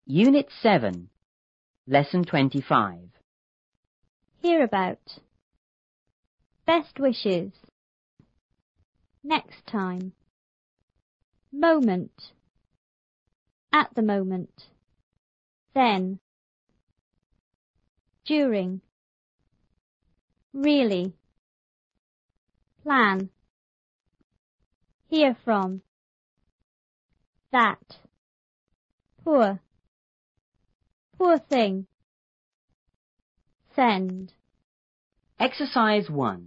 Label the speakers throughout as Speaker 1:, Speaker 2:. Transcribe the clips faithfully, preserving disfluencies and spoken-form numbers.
Speaker 1: Unit seven, Lesson twenty-five.
Speaker 2: Hear about. Best wishes. Next time. Moment. At the moment. Then. During. Really. Plan. Hear from. That. Poor. Poor thing. Send.
Speaker 1: Exercise one.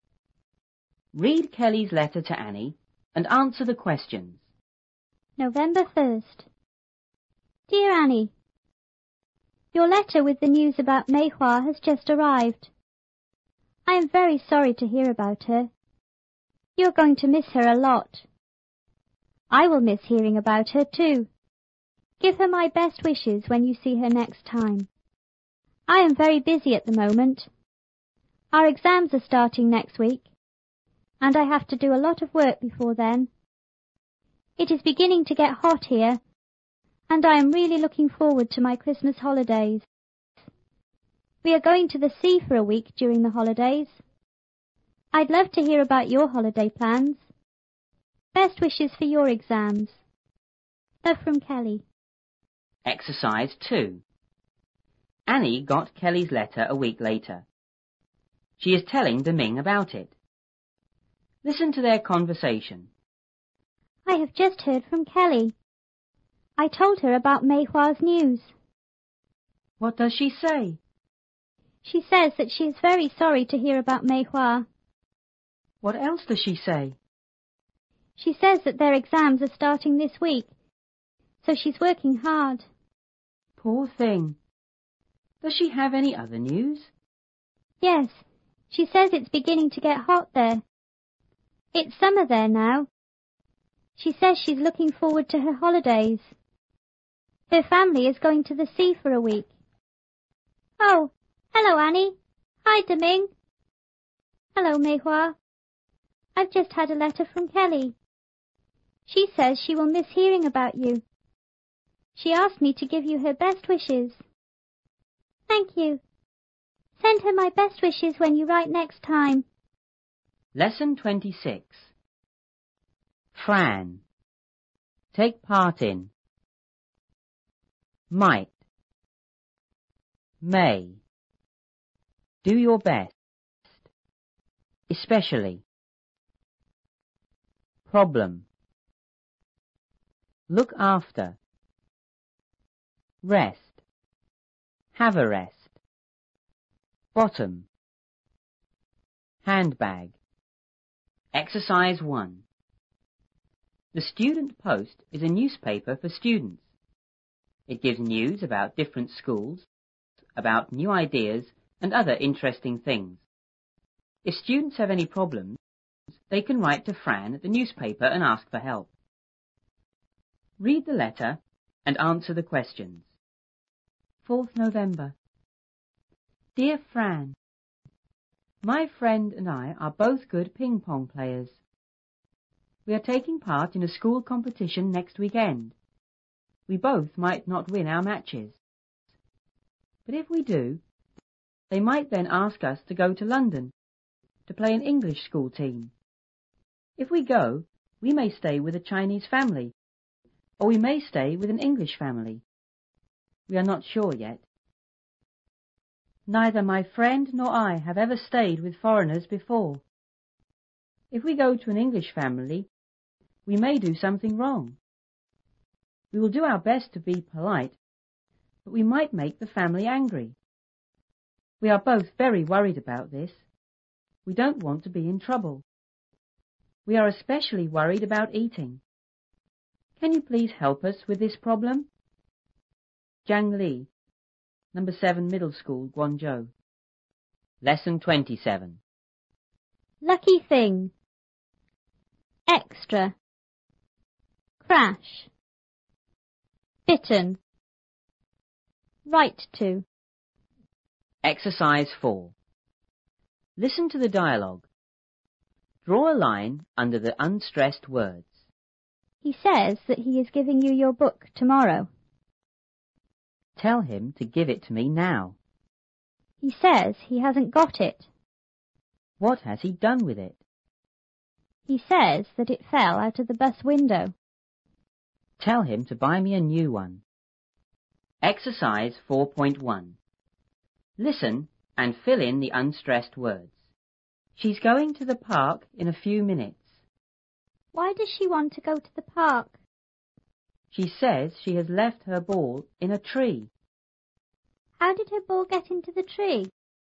Speaker 1: Read Kelly's letter to Annie and answer the questions.
Speaker 2: November first. Dear Annie, your letter with the news about Mei Hua has just arrived. I am very sorry to hear about her. You're going to miss her a lot. I will miss hearing about her too. Give her my best wishes when you see her next time. I am very busy at the moment. Our exams are starting next week, and I have to do a lot of work before then. It is beginning to get hot here, and I am really looking forward to my Christmas holidays. We are going to the sea for a week during the holidays. I'd love to hear about your holiday plans. Best wishes for your exams. Love from Kelly.
Speaker 1: Exercise two. Annie got Kelly's letter a week later. She is telling Deming about it. Listen to their conversation.
Speaker 2: I have just heard from Kelly. I told her about Mei Hua's news.
Speaker 1: What does she say?
Speaker 2: She says that she is very sorry to hear about Mei Hua.
Speaker 1: What else does she say?
Speaker 2: She says that their exams are starting this week, so she's working hard.
Speaker 1: Poor thing. Does she have any other news?
Speaker 2: Yes, she says it's beginning to get hot there. It's summer there now. She says she's looking forward to her holidays. Her family is going to the sea for a week. Oh, hello, Annie. Hi, Deming. Hello, Mei Hua. I've just had a letter from Kelly. She says she will miss hearing about you. She asked me to give you her best wishes. Thank you. Send her my best wishes when you write next time.
Speaker 1: Lesson twenty-six. Fran. Take part in. Might. May. Do your best. Especially. Problem. Look after. Rest. Have a rest. Bottom. Handbag. Exercise one. The Student Post is a newspaper for students. It gives news about different schools, about new ideas and other interesting things. If students have any problems, they can write to Fran at the newspaper and ask for help. Read the letter and answer the questions. fourth November. Dear Fran, my friend and I are both good ping-pong players. We are taking part in a school competition next weekend. We both might not win our matches. But if we do, they might then ask us to go to London to play an English school team. If we go, we may stay with a Chinese family, or we may stay with an English family. We are not sure yet. Neither my friend nor I have ever stayed with foreigners before. If we go to an English family, we may do something wrong. We will do our best to be polite, but we might make the family angry. We are both very worried about this. We don't want to be in trouble. We are especially worried about eating. Can you please help us with this problem? Jiang Li, Number seven Middle School, Guangzhou. Lesson twenty-seven.
Speaker 2: Lucky thing. Extra. Crash. Bitten. Write to.
Speaker 1: Exercise four. Listen to the dialogue. Draw a line under the unstressed words.
Speaker 2: He says that he is giving you your book tomorrow.
Speaker 1: Tell him to give it to me now.
Speaker 2: He says he hasn't got it.
Speaker 1: What has he done with it?
Speaker 2: He says that it fell out of the bus window.
Speaker 1: Tell him to buy me a new one. Exercise four point one. Listen and fill in the unstressed words. She's going to the park in a few minutes.
Speaker 2: Why does she want to go to the park?
Speaker 1: She says she has left her ball in a tree.
Speaker 2: How did her ball get into the tree?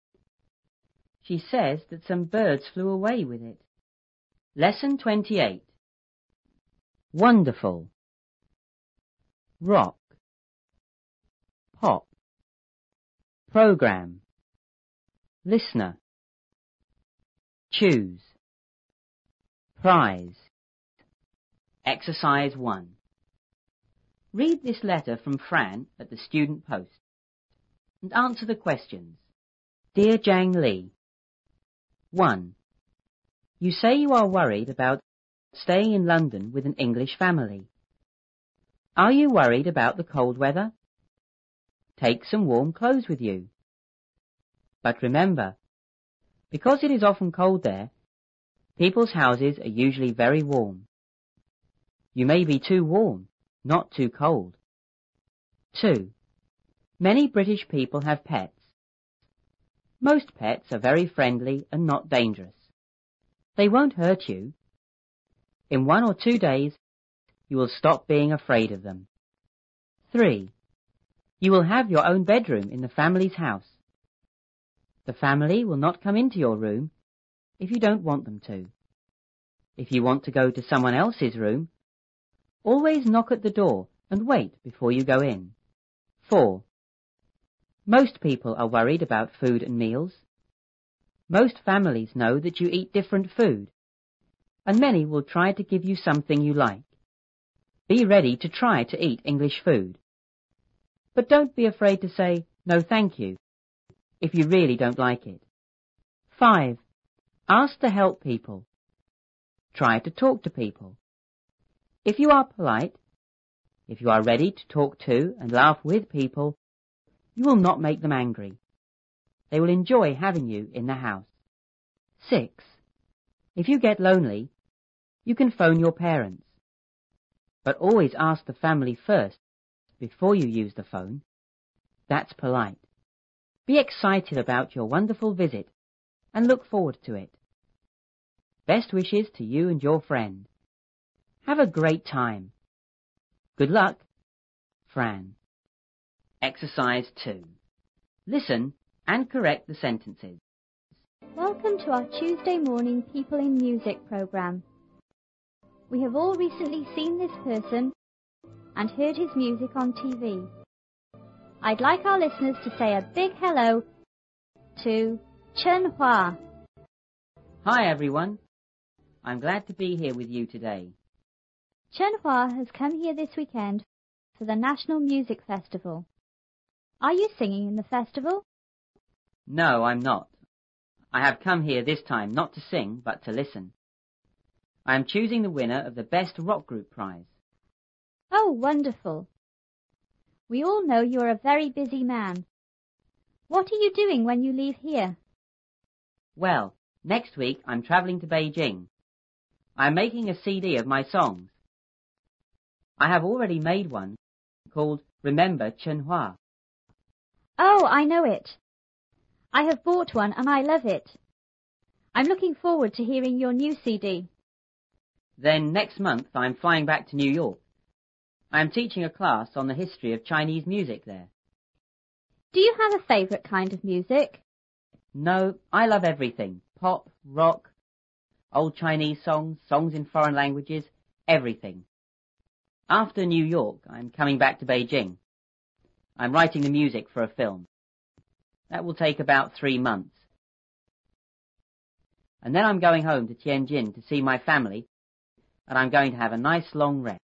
Speaker 1: She says that some birds flew away with it. Lesson twenty-eight. Wonderful. Rock. Pop. Program. Listener. Choose. Prize. Exercise one. Read this letter from Fran at the Student Post and answer the questions. Dear Jang Lee. one. You say you are worried about staying in London with an English family. Are you worried about the cold weather? Take some warm clothes with you. But remember, because it is often cold there, people's houses are usually very warm. You may be too warm, not too cold. two. Many British people have pets. Most pets are very friendly and not dangerous. They won't hurt you. In one or two days, you will stop being afraid of them. three. You will have your own bedroom in the family's house. The family will not come into your room if you don't want them to. If you want to go to someone else's room, always knock at the door and wait before you go in. four. Most people are worried about food and meals. Most families know that you eat different food, and many will try to give you something you like. Be ready to try to eat English food. But don't be afraid to say, no thank you, if you really don't like it. five. Ask to help people. Try to talk to people. If you are polite, if you are ready to talk to and laugh with people, you will not make them angry. They will enjoy having you in the house. six. If you get lonely, you can phone your parents. But always ask the family first before you use the phone. That's polite. Be excited about your wonderful visit and look forward to it. Best wishes to you and your friend. Have a great time. Good luck. Fran. Exercise two. Listen and correct the sentences.
Speaker 2: Welcome to our Tuesday morning People in Music program. We have all recently seen this person and heard his music on T V. I'd like our listeners to say a big hello to Chen Hua.
Speaker 1: Hi everyone. I'm glad to be here with you today.
Speaker 2: Chen Hua has come here this weekend for the National Music Festival. Are you singing in the festival?
Speaker 1: No, I'm not. I have come here this time not to sing, but to listen. I am choosing the winner of the Best Rock Group prize.
Speaker 2: Oh, wonderful. We all know you are a very busy man. What are you doing when you leave here?
Speaker 1: Well, next week I'm travelling to Beijing. I'm making a C D of my songs. I have already made one called Remember Chen Hua.
Speaker 2: Oh, I know it. I have bought one and I love it. I'm looking forward to hearing your new C D.
Speaker 1: Then next month I'm flying back to New York. I am teaching a class on the history of Chinese music there.
Speaker 2: Do you have a favourite kind of music?
Speaker 1: No, I love everything. Pop, rock, old Chinese songs, songs in foreign languages, everything. After New York, I'm coming back to Beijing. I'm writing the music for a film. That will take about three months. And then I'm going home to Tianjin to see my family, and I'm going to have a nice long rest.